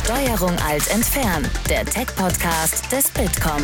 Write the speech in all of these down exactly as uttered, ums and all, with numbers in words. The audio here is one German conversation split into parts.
Steuerung Alt entfernen, der Tech-Podcast des Bitkom.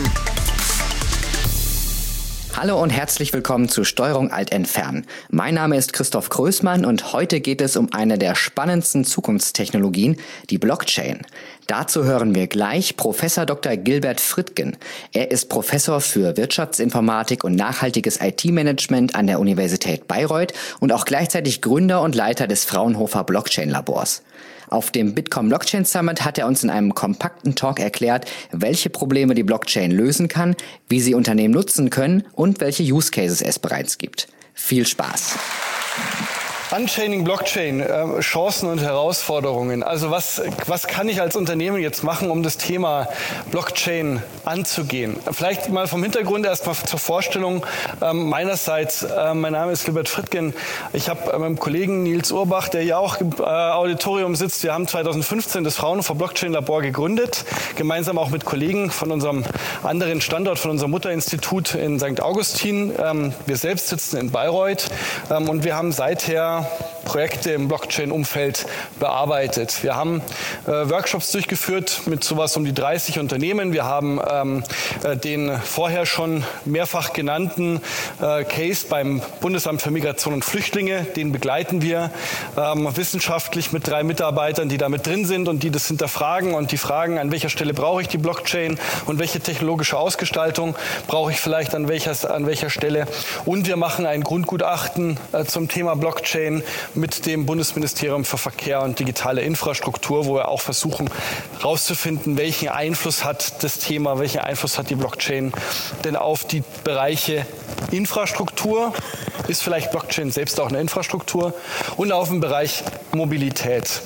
Hallo und herzlich willkommen zu Steuerung Alt entfernen. Mein Name ist Christoph Größmann und heute geht es um eine der spannendsten Zukunftstechnologien, die Blockchain. Dazu hören wir gleich Professor Doktor Gilbert Frittgen. Er ist Professor für Wirtschaftsinformatik und nachhaltiges I T-Management an der Universität Bayreuth und auch gleichzeitig Gründer und Leiter des Fraunhofer Blockchain-Labors. Auf dem Bitkom Blockchain Summit hat er uns in einem kompakten Talk erklärt, welche Probleme die Blockchain lösen kann, wie sie Unternehmen nutzen können und welche Use Cases es bereits gibt. Viel Spaß! Unchaining Blockchain, äh, Chancen und Herausforderungen. Also was, was kann ich als Unternehmen jetzt machen, um das Thema Blockchain anzugehen? Vielleicht mal vom Hintergrund erstmal zur Vorstellung ähm, meinerseits. Äh, mein Name ist Gilbert Frittgen. Ich habe äh, mit dem Kollegen Nils Urbach, der hier auch im äh, Auditorium sitzt, wir haben zweitausendfünfzehn das Fraunhofer Blockchain Labor gegründet, gemeinsam auch mit Kollegen von unserem anderen Standort, von unserem Mutterinstitut in Sankt Augustin. Ähm, wir selbst sitzen in Bayreuth ähm, und wir haben seither Projekte im Blockchain-Umfeld bearbeitet. Wir haben äh, Workshops durchgeführt mit sowas um die dreißig Unternehmen. Wir haben ähm, äh, den vorher schon mehrfach genannten äh, Case beim Bundesamt für Migration und Flüchtlinge, den begleiten wir ähm, wissenschaftlich mit drei Mitarbeitern, die da mit drin sind und die das hinterfragen und die fragen, an welcher Stelle brauche ich die Blockchain und welche technologische Ausgestaltung brauche ich vielleicht an welcher, an welcher Stelle. Und wir machen ein Grundgutachten äh, zum Thema Blockchain mit dem Bundesministerium für Verkehr und digitale Infrastruktur, wo wir auch versuchen herauszufinden, welchen Einfluss hat das Thema, welchen Einfluss hat die Blockchain denn auf die Bereiche Infrastruktur, ist vielleicht Blockchain selbst auch eine Infrastruktur, und auf den Bereich Mobilität.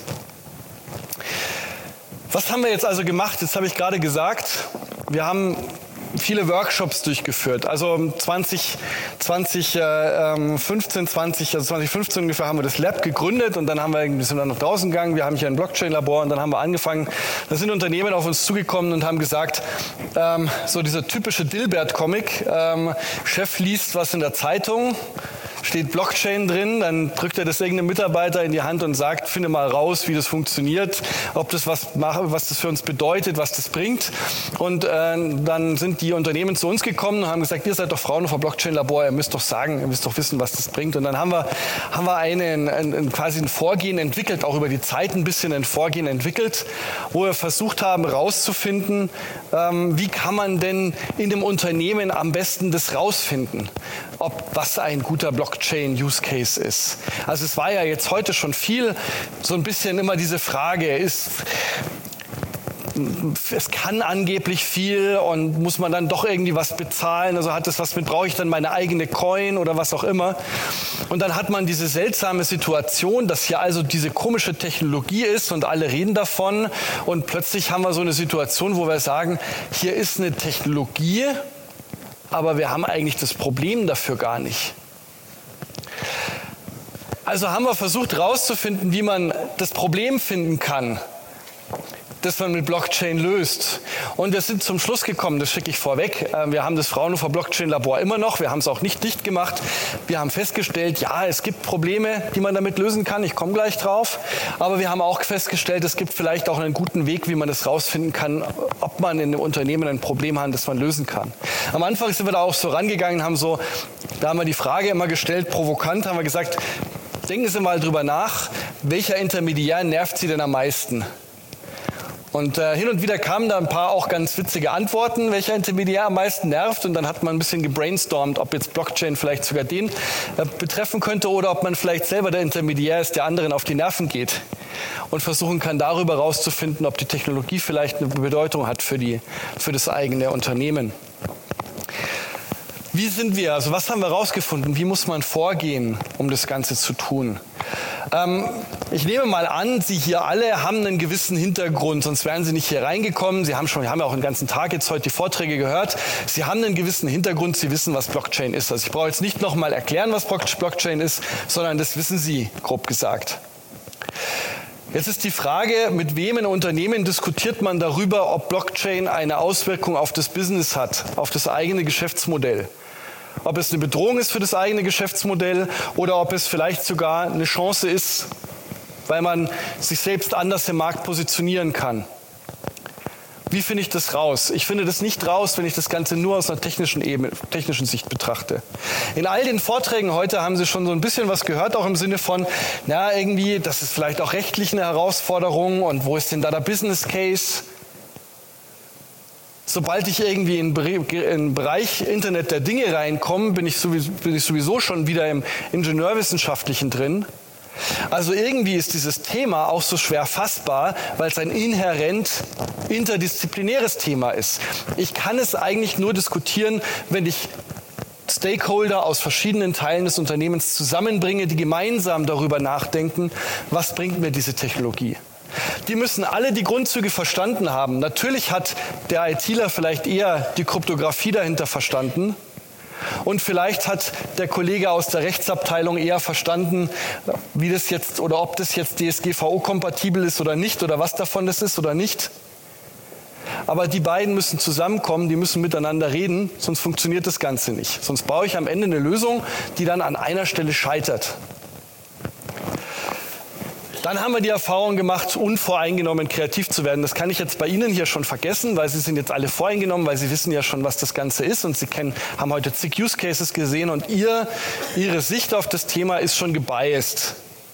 Was haben wir jetzt also gemacht? Jetzt habe ich gerade gesagt, wir haben viele Workshops durchgeführt. Also zwanzig, zwanzig fünfzehn, zwanzig, also zwanzig fünfzehn ungefähr haben wir das Lab gegründet und dann haben wir, wir sind dann nach draußen gegangen, wir haben hier ein Blockchain-Labor und dann haben wir angefangen, da sind Unternehmen auf uns zugekommen und haben gesagt, ähm, so dieser typische Dilbert-Comic, ähm, Chef liest was in der Zeitung, steht Blockchain drin, dann drückt er das irgendeinem Mitarbeiter in die Hand und sagt, finde mal raus, wie das funktioniert, ob das was mache, was das für uns bedeutet, was das bringt. Und äh, dann sind die Unternehmen zu uns gekommen und haben gesagt, ihr seid doch Fraunhofer Blockchain Labor, ihr müsst doch sagen, ihr müsst doch wissen, was das bringt. Und dann haben wir, haben wir einen, ein, ein, quasi ein Vorgehen entwickelt, auch über die Zeit ein bisschen ein Vorgehen entwickelt, wo wir versucht haben, rauszufinden, ähm, wie kann man denn in dem Unternehmen am besten das rausfinden, ob was ein guter Blockchain-Use-Case ist. Also es war ja jetzt heute schon viel, so ein bisschen immer diese Frage, ist, es kann angeblich viel und muss man dann doch irgendwie was bezahlen, also hat das was mit, brauche ich dann meine eigene Coin oder was auch immer. Und dann hat man diese seltsame Situation, dass hier also diese komische Technologie ist und alle reden davon und plötzlich haben wir so eine Situation, wo wir sagen, hier ist eine Technologie, aber wir haben eigentlich das Problem dafür gar nicht. Also haben wir versucht herauszufinden, wie man das Problem finden kann, das man mit Blockchain löst. Und wir sind zum Schluss gekommen, das schicke ich vorweg, wir haben das Fraunhofer Blockchain Labor immer noch, wir haben es auch nicht dicht gemacht. Wir haben festgestellt, ja, es gibt Probleme, die man damit lösen kann, ich komme gleich drauf. Aber wir haben auch festgestellt, es gibt vielleicht auch einen guten Weg, wie man das rausfinden kann, ob man in einem Unternehmen ein Problem hat, das man lösen kann. Am Anfang sind wir da auch so rangegangen, haben so, da haben wir die Frage immer gestellt, provokant, haben wir gesagt, denken Sie mal drüber nach, welcher Intermediär nervt Sie denn am meisten? Und äh, hin und wieder kamen da ein paar auch ganz witzige Antworten, welcher Intermediär am meisten nervt. Und dann hat man ein bisschen gebrainstormt, ob jetzt Blockchain vielleicht sogar den äh, betreffen könnte oder ob man vielleicht selber der Intermediär ist, der anderen auf die Nerven geht. Und versuchen kann, darüber herauszufinden, ob die Technologie vielleicht eine Bedeutung hat für, die, für das eigene Unternehmen. Wie sind wir? Also was haben wir herausgefunden? Wie muss man vorgehen, um das Ganze zu tun? Ähm, ich nehme mal an, Sie hier alle haben einen gewissen Hintergrund, sonst wären Sie nicht hier reingekommen. Sie haben schon, wir haben ja auch den ganzen Tag jetzt heute die Vorträge gehört. Sie haben einen gewissen Hintergrund, Sie wissen, was Blockchain ist. Also ich brauche jetzt nicht nochmal erklären, was Blockchain ist, sondern das wissen Sie, grob gesagt. Jetzt ist die Frage, mit wem in Unternehmen diskutiert man darüber, ob Blockchain eine Auswirkung auf das Business hat, auf das eigene Geschäftsmodell. Ob es eine Bedrohung ist für das eigene Geschäftsmodell oder ob es vielleicht sogar eine Chance ist, weil man sich selbst anders im Markt positionieren kann. Wie finde ich das raus? Ich finde das nicht raus, wenn ich das Ganze nur aus einer technischen Ebene, technischen Sicht betrachte. In all den Vorträgen heute haben Sie schon so ein bisschen was gehört, auch im Sinne von, na irgendwie, das ist vielleicht auch rechtlich eine Herausforderung und wo ist denn da der Business Case? Sobald ich irgendwie in den Bereich Internet der Dinge reinkomme, bin ich sowieso, bin ich sowieso schon wieder im Ingenieurwissenschaftlichen drin. Also irgendwie ist dieses Thema auch so schwer fassbar, weil es ein inhärent interdisziplinäres Thema ist. Ich kann es eigentlich nur diskutieren, wenn ich Stakeholder aus verschiedenen Teilen des Unternehmens zusammenbringe, die gemeinsam darüber nachdenken, was bringt mir diese Technologie. Die müssen alle die Grundzüge verstanden haben. Natürlich hat der ITler vielleicht eher die Kryptographie dahinter verstanden. Und vielleicht hat der Kollege aus der Rechtsabteilung eher verstanden, wie das jetzt oder ob das jetzt D S G V O-kompatibel ist oder nicht oder was davon das ist oder nicht. Aber die beiden müssen zusammenkommen, die müssen miteinander reden, sonst funktioniert das Ganze nicht. Sonst baue ich am Ende eine Lösung, die dann an einer Stelle scheitert. Dann haben wir die Erfahrung gemacht, unvoreingenommen kreativ zu werden. Das kann ich jetzt bei Ihnen hier schon vergessen, weil Sie sind jetzt alle voreingenommen, weil Sie wissen ja schon, was das Ganze ist und Sie kennen, haben heute zig Use Cases gesehen und ihr, Ihre Sicht auf das Thema ist schon gebiased.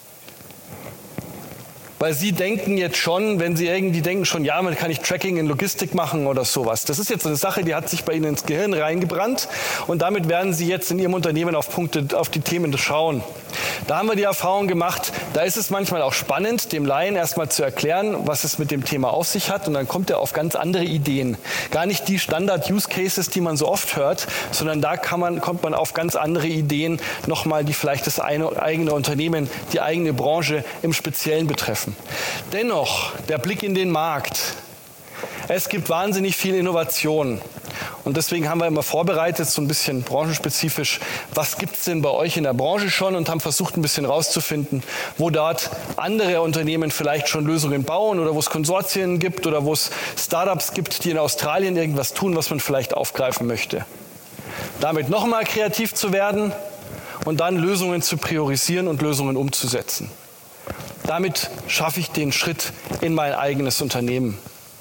Weil Sie denken jetzt schon, wenn Sie irgendwie denken schon, ja, man kann ich Tracking in Logistik machen oder sowas. Das ist jetzt eine Sache, die hat sich bei Ihnen ins Gehirn reingebrannt und damit werden Sie jetzt in Ihrem Unternehmen auf Punkte, auf die Themen schauen. Da haben wir die Erfahrung gemacht, da ist es manchmal auch spannend, dem Laien erstmal zu erklären, was es mit dem Thema auf sich hat und dann kommt er auf ganz andere Ideen. Gar nicht die Standard-Use-Cases, die man so oft hört, sondern da kann man, kommt man auf ganz andere Ideen, nochmal, die vielleicht das eine, eigene Unternehmen, die eigene Branche im Speziellen betreffen. Dennoch, der Blick in den Markt. Es gibt wahnsinnig viel Innovation. Und deswegen haben wir immer vorbereitet, so ein bisschen branchenspezifisch, was gibt es denn bei euch in der Branche schon und haben versucht, ein bisschen rauszufinden, wo dort andere Unternehmen vielleicht schon Lösungen bauen oder wo es Konsortien gibt oder wo es Startups gibt, die in Australien irgendwas tun, was man vielleicht aufgreifen möchte. Damit nochmal kreativ zu werden und dann Lösungen zu priorisieren und Lösungen umzusetzen. Damit schaffe ich den Schritt in mein eigenes Unternehmen.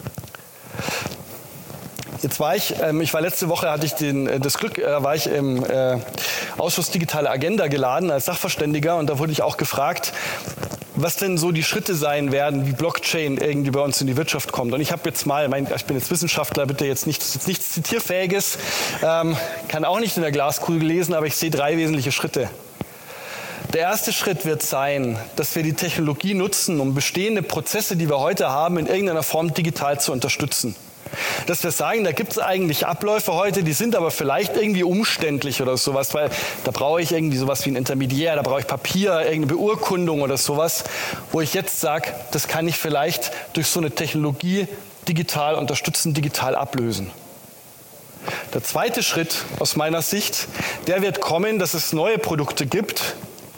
Jetzt war ich, ähm, ich war letzte Woche, hatte ich den, das Glück, äh, war ich im äh, Ausschuss Digitale Agenda geladen als Sachverständiger und da wurde ich auch gefragt, was denn so die Schritte sein werden, wie Blockchain irgendwie bei uns in die Wirtschaft kommt. Und ich habe jetzt mal, mein, ich bin jetzt Wissenschaftler, bitte jetzt nichts, jetzt nichts Zitierfähiges, ähm, kann auch nicht in der Glaskugel lesen, aber ich sehe drei wesentliche Schritte. Der erste Schritt wird sein, dass wir die Technologie nutzen, um bestehende Prozesse, die wir heute haben, in irgendeiner Form digital zu unterstützen. Dass wir sagen, da gibt es eigentlich Abläufe heute, die sind aber vielleicht irgendwie umständlich oder sowas, weil da brauche ich irgendwie sowas wie ein Intermediär, da brauche ich Papier, irgendeine Beurkundung oder sowas, wo ich jetzt sage, das kann ich vielleicht durch so eine Technologie digital unterstützen, digital ablösen. Der zweite Schritt aus meiner Sicht, der wird kommen, dass es neue Produkte gibt,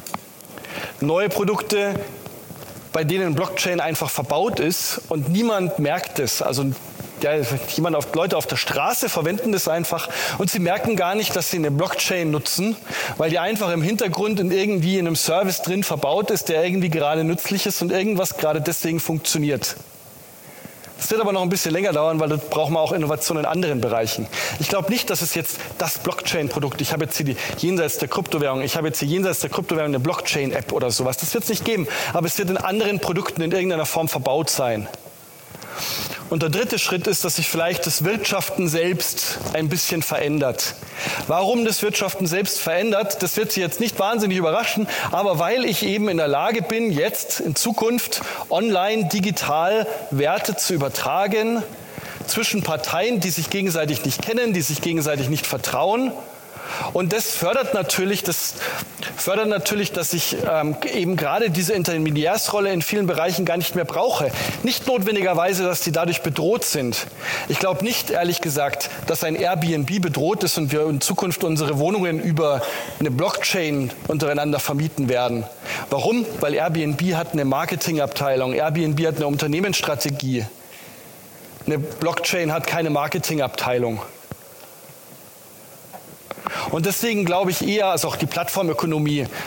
neue Produkte, bei denen Blockchain einfach verbaut ist und niemand merkt es. Also ja, jemand auf, Leute auf der Straße verwenden das einfach und sie merken gar nicht, dass sie eine Blockchain nutzen, weil die einfach im Hintergrund in irgendwie in einem Service drin verbaut ist, der irgendwie gerade nützlich ist und irgendwas gerade deswegen funktioniert. Das wird aber noch ein bisschen länger dauern, weil da brauchen wir auch Innovation in anderen Bereichen. Ich glaube nicht, dass es jetzt das Blockchain-Produkt, ich habe jetzt hier die jenseits der Kryptowährung, ich habe jetzt hier jenseits der Kryptowährung eine Blockchain-App oder sowas, das wird es nicht geben, aber es wird in anderen Produkten in irgendeiner Form verbaut sein. Und der dritte Schritt ist, dass sich vielleicht das Wirtschaften selbst ein bisschen verändert. Warum das Wirtschaften selbst verändert, das wird Sie jetzt nicht wahnsinnig überraschen, aber weil ich eben in der Lage bin, jetzt in Zukunft online, digital Werte zu übertragen zwischen Parteien, die sich gegenseitig nicht kennen, die sich gegenseitig nicht vertrauen. Und das fördert natürlich, das fördert natürlich, dass ich ähm, eben gerade diese Intermediärsrolle in vielen Bereichen gar nicht mehr brauche. Nicht notwendigerweise, dass die dadurch bedroht sind. Ich glaube nicht, ehrlich gesagt, dass ein Airbnb bedroht ist und wir in Zukunft unsere Wohnungen über eine Blockchain untereinander vermieten werden. Warum? Weil Airbnb hat eine Marketingabteilung, Airbnb hat eine Unternehmensstrategie. Eine Blockchain hat keine Marketingabteilung. Und deswegen glaube ich eher, also auch die Plattformökonomie,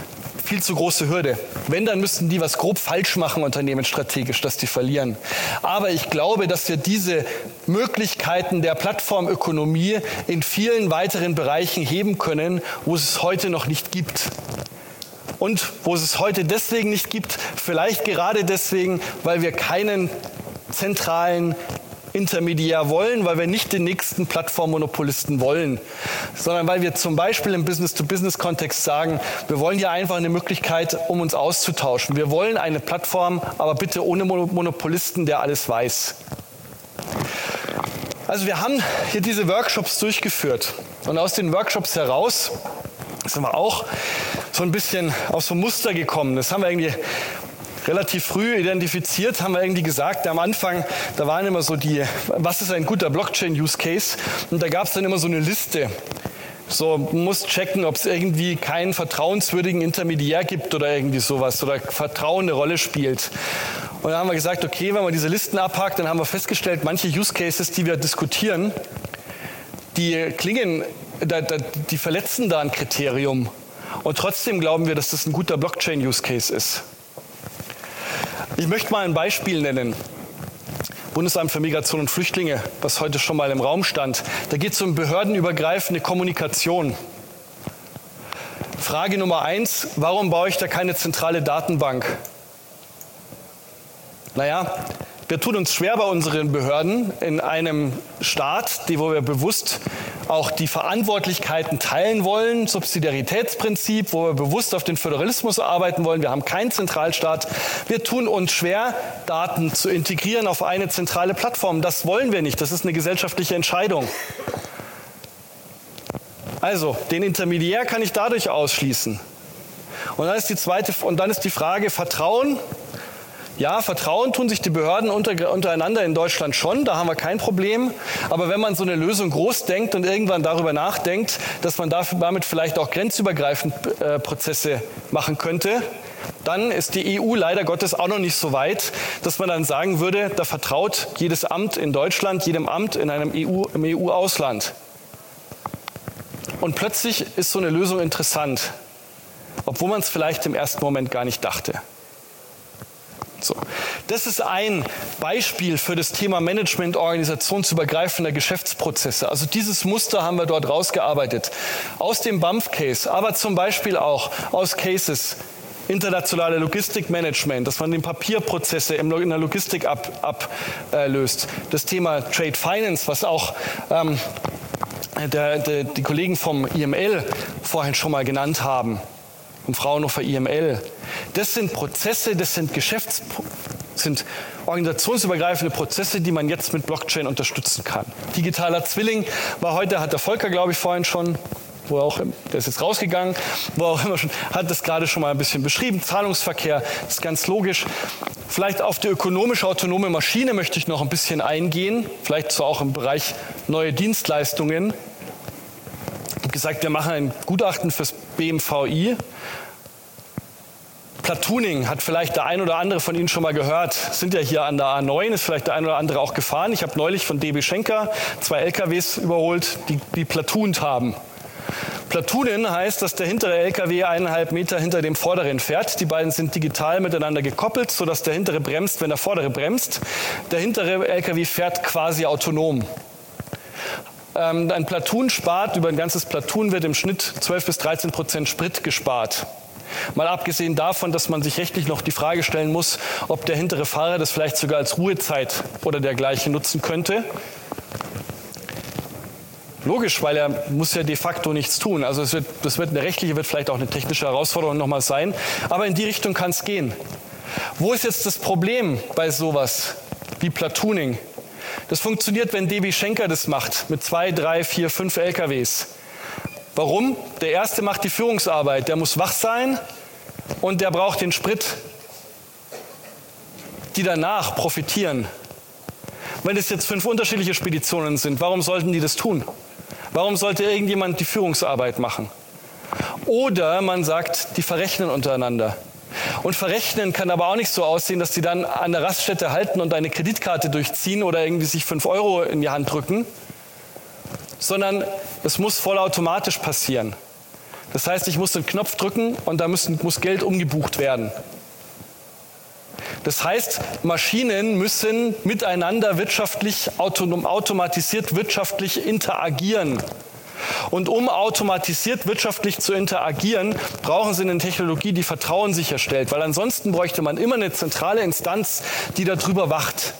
viel zu große Hürde. Wenn, dann müssten die was grob falsch machen, unternehmensstrategisch, dass die verlieren. Aber ich glaube, dass wir diese Möglichkeiten der Plattformökonomie in vielen weiteren Bereichen heben können, wo es es heute noch nicht gibt. Und wo es es heute deswegen nicht gibt, vielleicht gerade deswegen, weil wir keinen zentralen Intermediär wollen, weil wir nicht den nächsten Plattformmonopolisten wollen, sondern weil wir zum Beispiel im Business-to-Business-Kontext sagen, wir wollen hier einfach eine Möglichkeit, um uns auszutauschen. Wir wollen eine Plattform, aber bitte ohne Monopolisten, der alles weiß. Also wir haben hier diese Workshops durchgeführt und aus den Workshops heraus sind wir auch so ein bisschen auf so ein Muster gekommen. Das haben wir irgendwie relativ früh identifiziert, haben wir irgendwie gesagt, am Anfang, da waren immer so die, was ist ein guter Blockchain-Use-Case? Und da gab es dann immer so eine Liste. So, man muss checken, ob es irgendwie keinen vertrauenswürdigen Intermediär gibt oder irgendwie sowas oder Vertrauen eine Rolle spielt. Und dann haben wir gesagt, okay, wenn man diese Listen abhakt, dann haben wir festgestellt, manche Use-Cases, die wir diskutieren, die klingen, die verletzen da ein Kriterium. Und trotzdem glauben wir, dass das ein guter Blockchain-Use-Case ist. Ich möchte mal ein Beispiel nennen. Bundesamt für Migration und Flüchtlinge, was heute schon mal im Raum stand. Da geht es um behördenübergreifende Kommunikation. Frage Nummer eins, warum baue ich da keine zentrale Datenbank? Naja, wir tun uns schwer bei unseren Behörden in einem Staat, die, wo wir bewusst auch die Verantwortlichkeiten teilen wollen, Subsidiaritätsprinzip, wo wir bewusst auf den Föderalismus arbeiten wollen. Wir haben keinen Zentralstaat. Wir tun uns schwer, Daten zu integrieren auf eine zentrale Plattform. Das wollen wir nicht. Das ist eine gesellschaftliche Entscheidung. Also, den Intermediär kann ich dadurch ausschließen. Und dann ist die zweite, und dann ist die Frage Vertrauen. Ja, Vertrauen tun sich die Behörden unter, untereinander in Deutschland schon, da haben wir kein Problem. Aber wenn man so eine Lösung groß denkt und irgendwann darüber nachdenkt, dass man dafür, damit vielleicht auch grenzübergreifend äh, Prozesse machen könnte, dann ist die E U leider Gottes auch noch nicht so weit, dass man dann sagen würde, da vertraut jedes Amt in Deutschland, jedem Amt in einem E U, im E U-Ausland. Und plötzlich ist so eine Lösung interessant, obwohl man es vielleicht im ersten Moment gar nicht dachte. So. Das ist ein Beispiel für das Thema Management organisationsübergreifender Geschäftsprozesse. Also dieses Muster haben wir dort rausgearbeitet. Aus dem B A M F-Case, aber zum Beispiel auch aus Cases internationale Logistikmanagement, dass man die Papierprozesse in der Logistik ablöst. Ab, äh, das Thema Trade Finance, was auch ähm, der, der, die Kollegen vom I M L vorhin schon mal genannt haben. Und Fraunhofer I M L. Das sind Prozesse, das sind Geschäfts-, sind organisationsübergreifende Prozesse, die man jetzt mit Blockchain unterstützen kann. Digitaler Zwilling war heute, hat der Volker, glaube ich, vorhin schon, wo auch, der ist jetzt rausgegangen, wo auch immer schon, hat das gerade schon mal ein bisschen beschrieben. Zahlungsverkehr, das ist ganz logisch. Vielleicht auf die ökonomisch autonome Maschine möchte ich noch ein bisschen eingehen, vielleicht so auch im Bereich neue Dienstleistungen. Ich habe gesagt, wir machen ein Gutachten fürs B M V I. Platooning hat vielleicht der ein oder andere von Ihnen schon mal gehört. Sind ja hier an der A neun, ist vielleicht der ein oder andere auch gefahren. Ich habe neulich von D B Schenker zwei L K Ws überholt, die, die platoont haben. Platoonen heißt, dass der hintere L K W eineinhalb Meter hinter dem vorderen fährt. Die beiden sind digital miteinander gekoppelt, sodass der hintere bremst, wenn der vordere bremst. Der hintere L K W fährt quasi autonom. Ein Platoon spart, über ein ganzes Platoon wird im Schnitt zwölf bis dreizehn Prozent Sprit gespart. Mal abgesehen davon, dass man sich rechtlich noch die Frage stellen muss, ob der hintere Fahrer das vielleicht sogar als Ruhezeit oder dergleichen nutzen könnte. Logisch, weil er muss ja de facto nichts tun. Also es wird, das wird eine rechtliche, wird vielleicht auch eine technische Herausforderung nochmal sein. Aber in die Richtung kann es gehen. Wo ist jetzt das Problem bei sowas wie Platooning? Das funktioniert, wenn D B Schenker das macht, mit zwei, drei, vier, fünf L K Ws. Warum? Der erste macht die Führungsarbeit, der muss wach sein und der braucht den Sprit. Die danach profitieren. Wenn es jetzt fünf unterschiedliche Speditionen sind, warum sollten die das tun? Warum sollte irgendjemand die Führungsarbeit machen? Oder man sagt, die verrechnen untereinander. Und verrechnen kann aber auch nicht so aussehen, dass die dann an der Raststätte halten und eine Kreditkarte durchziehen oder irgendwie sich fünf Euro in die Hand drücken, sondern es muss vollautomatisch passieren. Das heißt, ich muss den Knopf drücken und da müssen, muss Geld umgebucht werden. Das heißt, Maschinen müssen miteinander wirtschaftlich, autonom, automatisiert wirtschaftlich interagieren. Und um automatisiert wirtschaftlich zu interagieren, brauchen Sie eine Technologie, die Vertrauen sicherstellt. Weil ansonsten bräuchte man immer eine zentrale Instanz, die darüber wacht.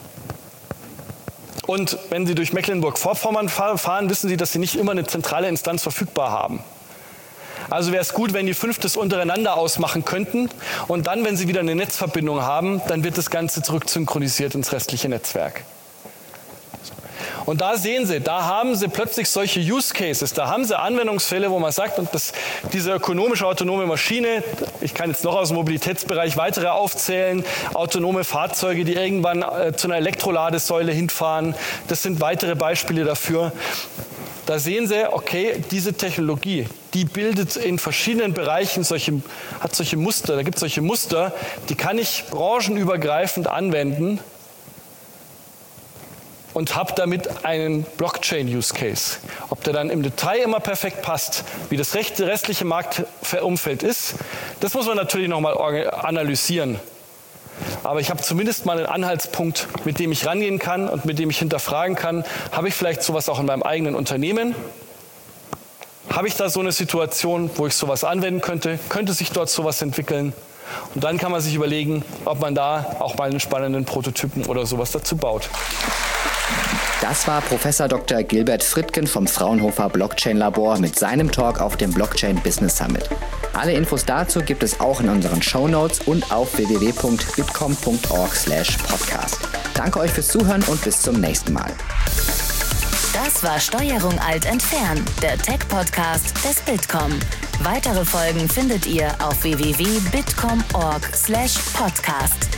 Und wenn Sie durch Mecklenburg-Vorpommern fahren, wissen Sie, dass Sie nicht immer eine zentrale Instanz verfügbar haben. Also wäre es gut, wenn die fünf das untereinander ausmachen könnten. Und dann, wenn sie wieder eine Netzverbindung haben, dann wird das Ganze zurücksynchronisiert ins restliche Netzwerk. Und da sehen Sie, da haben Sie plötzlich solche Use Cases, da haben Sie Anwendungsfälle, wo man sagt, und das, diese ökonomische autonome Maschine, ich kann jetzt noch aus dem Mobilitätsbereich weitere aufzählen, autonome Fahrzeuge, die irgendwann äh, zu einer Elektroladesäule hinfahren, das sind weitere Beispiele dafür. Da sehen Sie, okay, diese Technologie, die bildet in verschiedenen Bereichen solche, hat solche Muster, da gibt es solche Muster, die kann ich branchenübergreifend anwenden und habe damit einen Blockchain-Use-Case. Ob der dann im Detail immer perfekt passt, wie das restliche Marktumfeld ist, das muss man natürlich nochmal analysieren. Aber ich habe zumindest mal einen Anhaltspunkt, mit dem ich rangehen kann und mit dem ich hinterfragen kann, habe ich vielleicht sowas auch in meinem eigenen Unternehmen? Habe ich da so eine Situation, wo ich sowas anwenden könnte? Könnte sich dort sowas entwickeln? Und dann kann man sich überlegen, ob man da auch mal einen spannenden Prototypen oder sowas dazu baut. Das war Professor Doktor Gilbert Frittgen vom Fraunhofer Blockchain Labor mit seinem Talk auf dem Blockchain Business Summit. Alle Infos dazu gibt es auch in unseren Shownotes und auf w w w punkt bitkom punkt org slash podcast. Danke euch fürs Zuhören und bis zum nächsten Mal. Das war Steuerung Alt entfernen, der Tech-Podcast des Bitkom. Weitere Folgen findet ihr auf w w w punkt bitkom punkt org slash podcast.